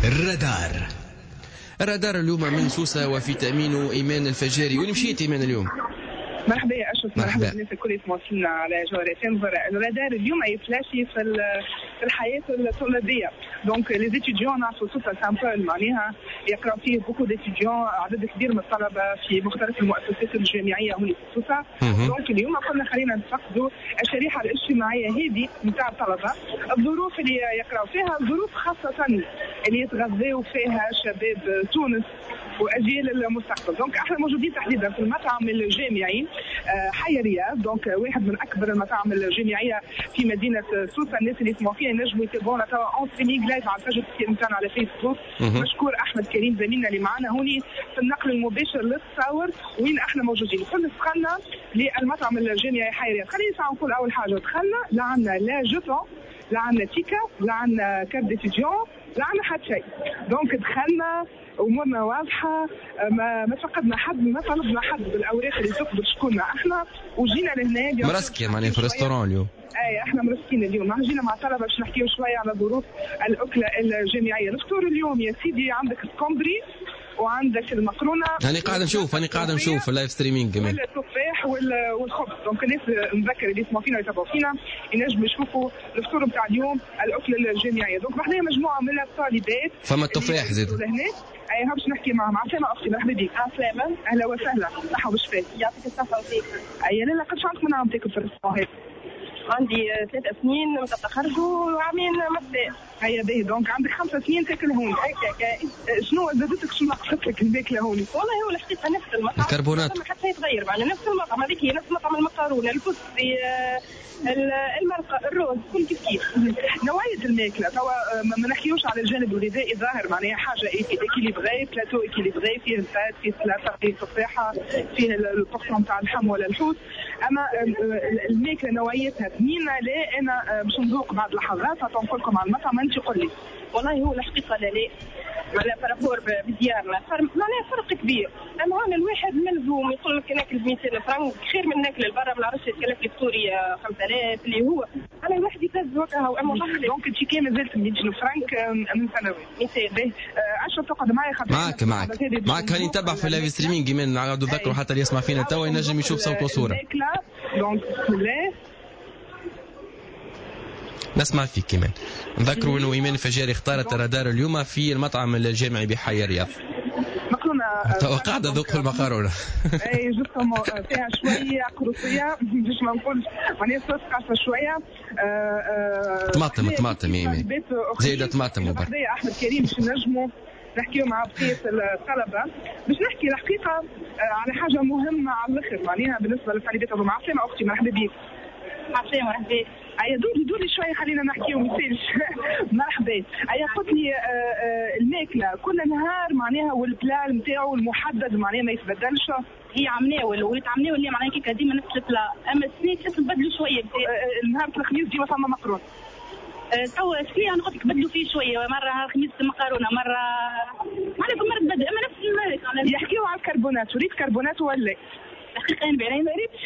الرادار اليوم من سوسة وفي تأمينه إيمان الفجاري. وين مشيت إيمان اليوم؟ مرحبا يا أشرف، مرحبا بالناس الكل يسمعونا على جوالاتهم. الرادار اليوم يفلاشي في الحياة الطلابية. دونك لي ستوديون نعرفوا سوسة سامبل معناها يقرأ فيه بوكو ديستوديون، عدد كبير من الطلبة في مختلف المؤسسات الجامعية هنا في سوسة. دونك اليوم قلنا خلينا نفقدوا الشريحة الاجتماعية هذه نتاع الطلبة، الظروف اللي يقرأوا فيها ظروف خاصة اللي يتغذوا فيها شباب تونس واجيال المستقبل. دونك احنا موجودين تحديدا في المطعم الجامعي حي رياض، دونك واحد من اكبر المطاعم الجامعيه في مدينه سوسه. الناس اللي يسمعوا فينا ينجموا يتابعونا توا اون ستريمينغ لايف على الفيسبوك نتاعنا على فيسبوك. مشكور احمد كريم زميلنا اللي معنا هوني في النقل المباشر للتصاور وين احنا موجودين. كل دخلنا للمطعم الجامعي حي رياض، خلينا نقول اول حاجه دخلنا لا عندنا لا جوتون لا عندنا تيكا لا عندنا كارت ديتيديون لا عندنا حتى شيء. دونك دخلنا امورنا واضحه، ما فقدنا حد، ما طلبنا حد بالاوراق اللي تقبل شكوننا احنا، وجينا لهنا مرسكين معناها في الريستوران اليوم. احنا مرسكين اليوم، جينا مع طلبه باش نحكيو شويه على ظروف الاكله الجامعيه. الفطور اليوم يا سيدي عندك سكومبري وعندك المقرونه. انا قاعد نشوف اللايف ستريمينج كمان التفاح والخبز. دونك الناس نذكر اللي يسمعوا فينا ويتابعوا فينا ينجموا يشوفوا الفطور نتاع اليوم الاكله الجامعيه. دونك معنا مجموعه من الطالبات. فما التفاح زيد لهنا باش نحكي معهم. عسلامة اختي، مرحبا بك. عسلامة، اهلا وسهلا، صحه وشفاء. يعطيك الصحه وفيك. لالا قداش عندك من عام تاكل في الريستوران هذا؟ عندي 3 سنين من تخرجوا وعامين مساء. باهي. دونك عندك 5 سنين تاكل هون. شنو زادتك، شنو نقصت لك الماكله هون؟ والله هو الحقيقه نفس المطعم، الكربونات ما حتى يتغير معنا، نفس المطعم هذيك هي نفس مطعم المقارونه، الكسري، المرقه، الرز، كل كيف. نوعيه الماكله توا ما نحكيوش على الجانب الغذائي ظاهر، معناها حاجه اكيليبري، بلاتو اكيليبري، فيه الفات، فيه سلطه، فيه تفاحه، فيه البورسون تاع اللحم ولا الحوت. اما الماكله نوعيتها بنينه. لا انا باش نذوق بعد لحظات نقول لكم على المطعم، انت قل لي. والله هو الحقيقه لا على بارابور بديارنا معناها فرق كبير. اما هون الواحد ملزوم يقول لك ناكل ب 200 فرنك خير من ناكل برا من عرش يتكلف لي فطوري 5000 اللي هو على الواحد يتهز وقتها. واما دونك انت كي مازلت 200 فرنك من ثانوي 200. عشرة تقعد معايا خاطر معك هاني نتبع في اللايف ستريمينج كمان نعاودوا نذكروا حتى اللي يسمع فينا توا ينجم يشوف صوت وصوره. دونك بسم الله نسمع فيك كمان. نذكروا انه ايمان الفجاري اختارت الرادار اليوم في المطعم الجامعي بحي رياض. مقرونه قاعده ذوق المقارونه. جوستومون فيها شويه قروصيه باش ما نقولش معناها صوص قاصه شويه. طماطم يمين زياده طماطم وبرد. احمد كريم باش نجموا نحكيو مع بقيه الطلبه باش نحكي الحقيقه على حاجه مهمه على الاخر معناها بالنسبه للطالبات هذوما. عسلامة اختي، مرحبا بك. عسلامة، مرحبا. دوري شويه خلينا نحكيو مثالش. مرحبا. قلت لي الماكله كل نهار معناها والبلا نتاعو المحدد معناها ما يتبدلش. هي عمناول ويتعمناول اللي معناها كيكا ديما نفس البلا، اما السنين تحس نبدلوا شويه. نهار الخميس ديما فما مقرون. توا شويه انا قلت لك بدلوا فيه شويه، مره خميس مقارونه، مره معناها مره تبدل، اما نفس الماكله. يحكيو على الكربونات، وريت كربونات ولا الحقيقه انا بعيني ما ريتش.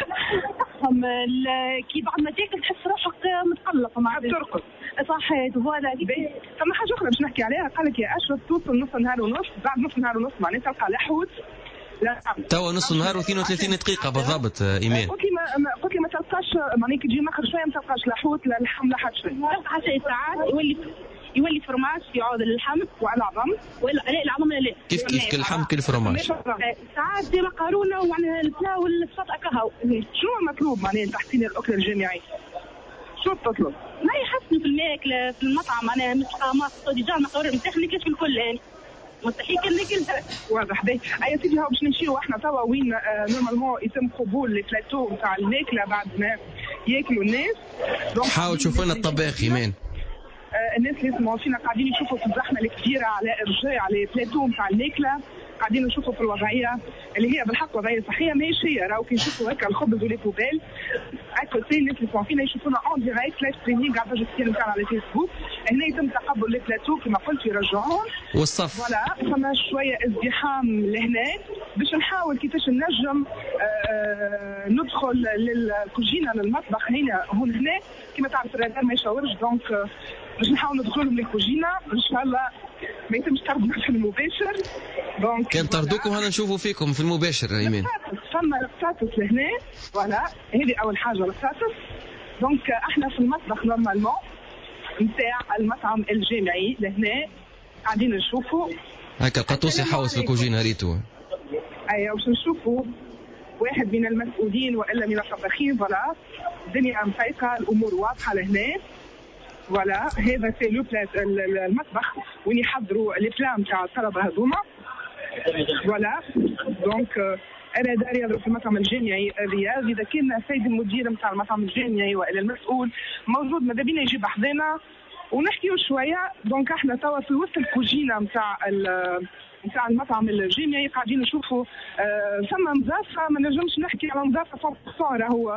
كي بعد ما تاكل تحس روحك متقلق مع ترقص. صحيت فوالا. ثم حاجه اخرى باش نحكي عليها، قال لك يا اشرف توصل نص نهار ونص، بعد نص نهار ونص معناها تلقى لحوت. لا توا نص نهار و32 دقيقه بالضبط. ايمان قلت لي ما تلقاش معناها كي تجي مخر شويه ما تلقاش لحوت لا لحم لا حتى شيء. حتى ساعات يولي فرماج يعود اللحم وعلى العظم ولا لا العظم لا كيف اللحم كل فرماج. ساعات زي مقارونه ومعناها البلا والسلطه كهو. شنو المطلوب معناها تحسين الاكل الجامعي؟ شو تطلب؟ ما يحسنوا في الماكله في المطعم معناها مثل قامات ديجا المقارونه نتاعها ناكلش في الكل يعني مستحيل ناكلها. واضح باهي. يا سيدي هاو باش نمشيو احنا توا وين نورمالمون يتم قبول البلاتو نتاع الماكله بعد ما ياكلوا الناس. حاول تشوف لنا الطباخ ايمان. الناس اللي يسمعوا فينا قاعدين يشوفوا في الزحمه الكبيره على ارجاء على بلاتو نتاع الماكله، قاعدين نشوفوا في الوضعيه اللي هي بالحق وضعيه صحيه ماهيش هي. راهو كي نشوفوا هكا الخبز ولي بوبيل اكوتي الناس اللي يسمعوا فينا يشوفونا اون ديريكت لايف ستريمينغ على الباج نتاعنا على فيسبوك. هنا يتم تقبل البلاتو كما قلت يرجعوهم والصف فوالا. فما شويه ازدحام لهنا باش نحاول كيفاش نجم ندخل للكوجينه للمطبخ هنا كما تعرف الرادار ما يشاورش. دونك باش نحاول ندخلهم للكوجينه ان شاء الله ما يتمش طردنا في المباشر. دونك كان طردوكم هنا نشوفوا فيكم في المباشر ايمان. فما الستاتس لهنا ولا هذه اول حاجه الستاتس. دونك احنا في المطبخ نورمالمون نتاع المطعم الجامعي لهنا قاعدين نشوفوا هكا القطوس يحوس في الكوجينه ريتو. ايوه باش نشوفوا واحد من المسؤولين والا من الطباخين. فوالا الدنيا مفيقه، الامور واضحه لهنا. فوالا هذا سي لو بلات المطبخ وين يحضروا لي بلان تاع الطلبه هذوما. فوالا دونك انا داري في المطعم الجامعي الرياض. اذا كان السيد المدير نتاع المطعم الجامعي والا المسؤول موجود ماذا بينا يجي بحضنا ونحكيو شويه. دونك احنا توا في وسط الكوجينه نتاع المطعم الجامعي قاعدين نشوفوا ثم نظافه. ما نجمش نحكي على نظافه فوق راهو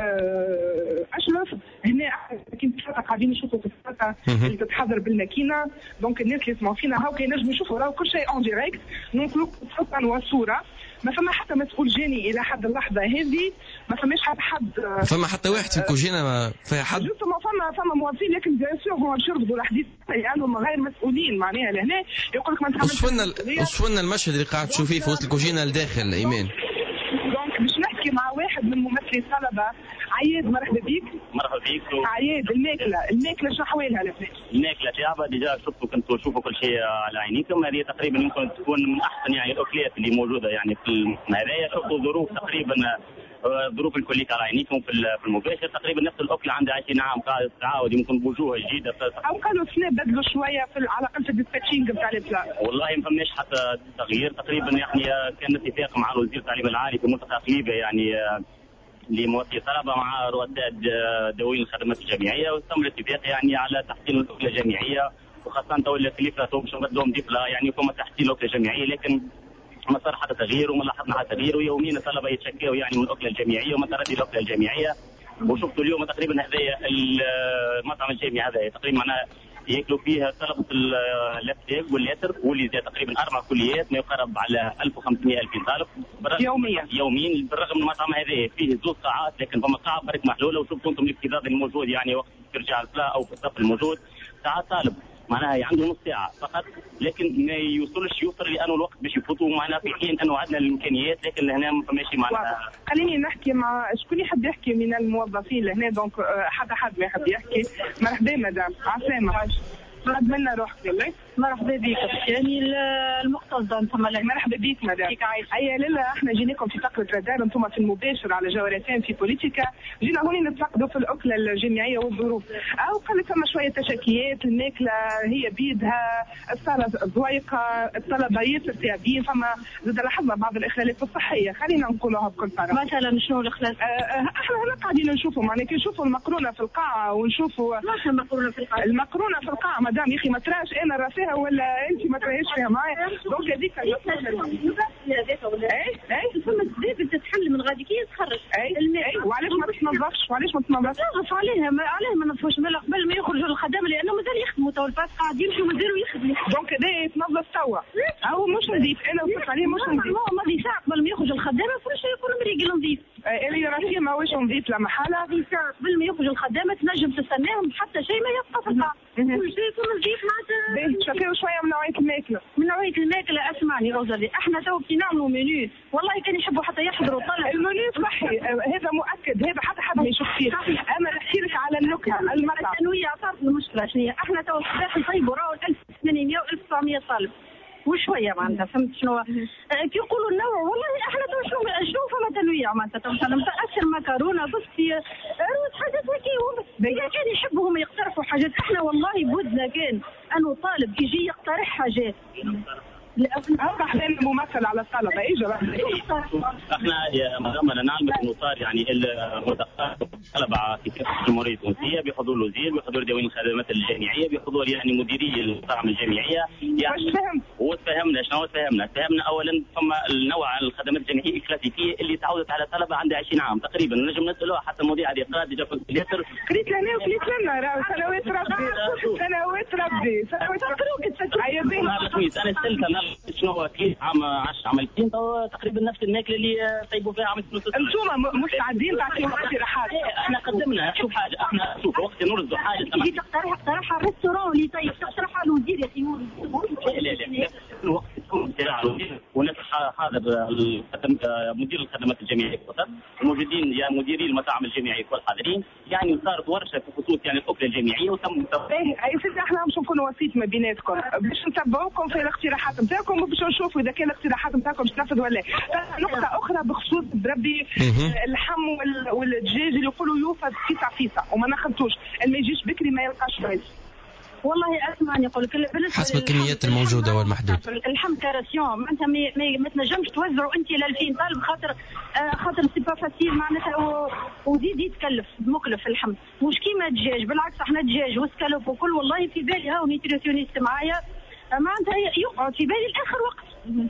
اشرف هنا. كيما قاعدين نشوفوا في السلطه اللي تتحضر بالماكينه. دونك الناس اللي يسمعوا فينا هاو ينجموا يشوفوا راهو كل شيء اون ديريكت ننقلوا صوتا وصوره. ما فما حتى مسؤول جاني الى حد اللحظه هذه. ما فماش حد فما حتى واحد في الكوجينه ما فيها حد. فما موظفين لكن بيان سور هما باش يرفضوا الحديث لانهم غير مسؤولين معناها لهنا. يقول لك ما نتعاملش. وصفنا المشهد اللي قاعد تشوفيه في وسط الكوجينه لداخل ايمان. دونك باش نحكي مع واحد من ممثلي الطلبه. عياد مرحبا بك. مرحبا بك. عياد الماكله شنو احوالها لهنا؟ الماكله تاعها ديجا كنتوا تشوفوا كل شيء على عينيكم. هذه تقريبا يمكن تكون من احسن يعني الاكلات اللي موجوده يعني في هذايا. شفتوا ظروف تقريبا ظروف الكلية على عينيكم في المباشر. تقريبا نفس الاكل عندها 20 عام قاعده تعاود يمكن بوجوه جديده. او قالوا سناب بدلوا شويه على الاقل في الديسباتشينج نتاع البلان. والله ما فماش حتى تغيير. تقريبا يعني كان اتفاق مع وزير التعليم العالي في ملتقى قليبه يعني لموظفي الطلبه مع رؤساء دواوين الخدمات الجامعيه. وتم الاتفاق يعني على تحسين الاكله الجامعيه وخاصه تو الكليفه تو باش نبدلوهم ديبلا يعني فما تحسين الاكله الجامعيه. لكن ما صار حتى تغيير وما لاحظنا حتى تغيير. ويوميا الطلبه يتشكوا يعني من الاكله الجامعيه وما تردي الاكله الجامعيه. وشفتوا اليوم تقريبا هذايا المطعم الجامعي هذا تقريبا معناها ياكلوا فيها طلبه اللابتوب واللاتر واللي زي تقريبا 4 كليات ما يقارب على 1500 2000 طالب يوميا. بالرغم من المطعم هذا فيه 2 قاعات لكن فما قاعه برك محلوله. وشفتوا انتم الاكتظاظ الموجود يعني وقت ترجع الفلا او في الصف الموجود ساعات طالب معناها عنده نص ساعه فقط لكن ما يوصل لانه الوقت باش يفوتوا معنا في حين انه عندنا الامكانيات. لكن هنا ما فماش معناها. خليني نحكي مع شكون يحب يحكي من الموظفين لهنا. دونك حد ما يحب يحكي. مرحبا مدام عسلامه. مرحبا منا روحك والله. مرحبا بك يعني المقتصده انتم. مرحبا بك مدام. هيا لاله احنا جيناكم في فقره رادار انتم في المباشر على جولتين في بوليتيكا. جينا هوني نتفقدوا في الاكله الجامعيه والظروف. او قال ثم شويه تشكيات. الماكله هي بيدها، الصاله ضويقه، الطلبه ياسر تعبين. فما زاد لاحظنا بعض الاخلالات الصحيه. خلينا نقولوها بكل صراحه. مثلا شنو الاخلال؟ احنا هنا قاعدين نشوفوا معناها كي نشوفوا المقرونه في القاعه ونشوفوا المقرونه في القاعه. المقرونه في القاعه مدام يا اخي ما تراش انا راسها ولا انت ما تراهيش فيها معايا. دونك هذيك ثم الزبيب تتحل من غادي كي تخرج الماء. وعلاش ما تنظفش؟ وعلاش ما تنظفش؟ نظف عليه ما نظفوش ماء قبل ما يخرجوا للخدامه لانه مازال يخدموا تو الفاس قاعد يمشوا مازالوا يخدموا. دونك هذا يتنظف توا او مش نظيف. انا وصلت عليه مش نظيف. ماضي ساعه قبل ما يخرج الخدامه كل شيء يكون مريقل نظيف. اللي راسي ماهوش نظيف لا محاله. ماضي ساعه قبل ما يخرج الخدامه تنجم تستناهم حتى شيء ما يبقى في القاعه. كل شيء يكون نظيف معناتها. شوفوا شويه من نوعيه الماكله. من نوعيه الماكله اسمعني روزالي احنا تو كي نعملوا منيو والله كان يحبوا حتى يحضروا طلب. المنيو صحي هذا مؤكد. هذا حتى ما يشوف فيه. انا نحكي لك على النكهه المطعم. التنويع صارت المشكله شنو احنا تو الصباح نطيبوا راهو 1800 و 1900 طالب وشويه معناتها فهمت شنو كي يقولوا النوع. والله احنا تو شنو فما تنويع معناتها تو اكثر مكرونه بصي روز حاجات هكا. كان يحبوا هم يقترحوا حاجات. احنا والله بودنا كان انه طالب يجي يقترح حاجات. أصبح لنا ممثل على الطلبة. إيجا احنا يا مدام انا نعلم انه صار يعني الطلبة في كافة الجمهورية التونسية بحضور الوزير بحضور دواوين الخدمات الجامعية بحضور يعني مديري المطاعم الجامعية يعني. وتفهمنا شنو تفهمنا اولا ثم النوع الخدمات الجامعية الكلاسيكية اللي تعودت على طلبة عندها 20 عام تقريبا. نجم نسألوها حتى المذيع اللي قرأت ديجا في الكليتر قريت لنا وكليت لنا راهو سنوات ربي. انا سألت شنو اكيد عام 10 عام 2000 تقريبا نفس الماكله اللي طيبوا فيها عام 2006. انتم مستعدين تعطيوا اقتراحات؟ احنا قدمنا شوف حاجه، احنا شوف وقت نرد حاجه تجي تقترح اقتراح على الريستورون اللي طيب تقترح على الوزير يا سيمون. لا الوقت يكون اقتراح الوزير وناس حاضر مدير الخدمات الجامعيه موجودين، يا مديري المطاعم الجامعيه كل حاضرين، يعني صارت ورشه في خصوص يعني الاكله الجامعيه وتم اي سيدي احنا باش نكونوا وسيط ما بيناتكم باش نتبعوكم في الاقتراحات نتاعكم وباش نشوفوا اذا كان الاقتراحات نتاعكم باش تنفذ ولا لا. نقطه اخرى بخصوص بربي اللحم والدجاج اللي يقولوا يوفى فيسا وما ناخذتوش، اللي ما يجيش بكري ما يلقاش رايس. والله اسمعني نقول لك حسب الكميات الموجوده والمحدود. اللحم كاراسيون معناتها ما تنجمش توزعوا انت ل 2000 طالب خاطر سي با فاسيل معناتها وزيد يتكلف مكلف اللحم مش كيما الدجاج. بالعكس احنا الدجاج والسكالوب وكل والله في بالي هاو نيتريسيونيست معايا معناتها يقعد في بالي لاخر وقت.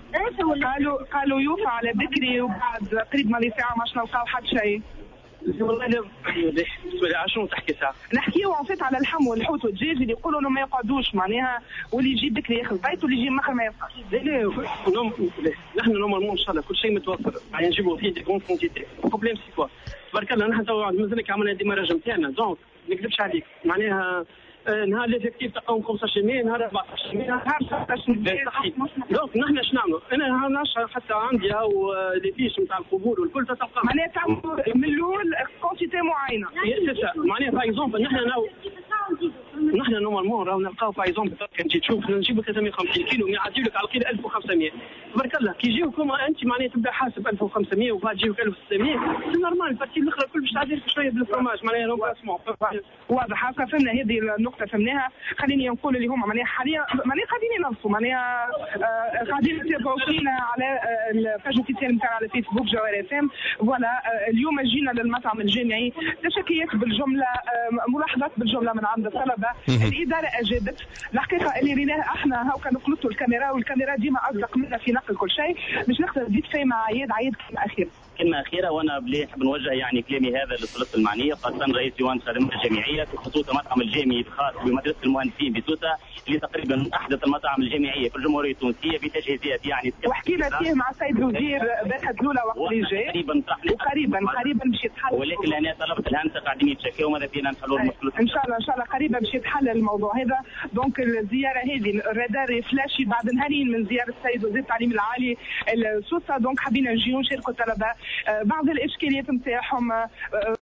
قالوا يوفى على بكري وبعد قريب ما ساعه ماش نلقاو حتى شيء. والله شنو تحكي ساعه؟ نحكيو عفيت على اللحم والحوت والدجاج اللي يقولوا انه ما يقعدوش معناها واللي يجي بكري ياخذ بيت واللي يجي مخر ما يبقاش. لا نحن نورمالمون ان شاء الله كل شيء متوفر يعني نجيبوا فيه دي كون كونتيتي. البروبليم سي كوا؟ تبارك الله نحن تو مازالك عملنا ديماراج نتاعنا دونك ما نكذبش عليك معناها نهار ليفيكتيف تلقاهم 15 نهار 14 نهار 16 دونك نحن اش نعملوا؟ انا نشعر حتى عندي هاو لي فيش نتاع القبول والكل تلقى معناها تعملوا من الاول كونتيتي معينه. معناها باغ اكزومبل نحن نورمالمون راهو نلقاو باغ اكزومبل كان تجي تشوف نجيبوا 350 كيلو يعطيو لك على القيل 1500 تبارك الله كي يجيوكم انت معناها تبدا حاسب 1500 وبعد يجيوك 1600 سي نورمال البارتي الاخرى كل باش تعدي لك شويه بالفرماج معناها رومباسمون واضح. هكا فهمنا هذه النقطه فهمناها. خليني نقول اللي هما معناها حاليا معناها قاعدين ينظفوا معناها قاعدين يتابعوا فينا على الباج اوفيسيال نتاعنا على فيسبوك جوهر اف ام. فوالا اليوم جينا للمطعم الجامعي تشكيات بالجمله ملاحظات بالجمله من عند الطلبه. الاداره اجابت. الحقيقه اللي ريناها احنا هاو كان نقلطوا الكاميرا والكاميرا ديما اصدق منا في نقل كل شيء. باش ناخذ زيد في مع عياد كلمه اخيره. كلمه اخيره وانا بلي نحب نوجه يعني كلامي هذا للسلطه المعنيه خاصه رئيس ديوان الخدمات الجامعيه في خصوص المطعم الجامعي الخاص بمدرسه المهندسين بسوسه اللي تقريبا من احدث المطاعم الجامعيه في الجمهوريه التونسيه بتجهيزات يعني وحكينا فيه مع السيد الوزير باخذ لولا وقت اللي جاي وقريبا باش يتحل. ولكن انا طلبت الهندسه قاعدين يتشكوا ماذا فينا نحلوا المشكله ان شاء الله قريبا باش يتحل الموضوع هذا. دونك الزياره هذه الرادار فلاشي بعد نهارين من زياره السيد وزير التعليم العالي لسوسه. دونك حبينا نجيو نشاركوا الطلبه بعض الاشكاليات نتاعهم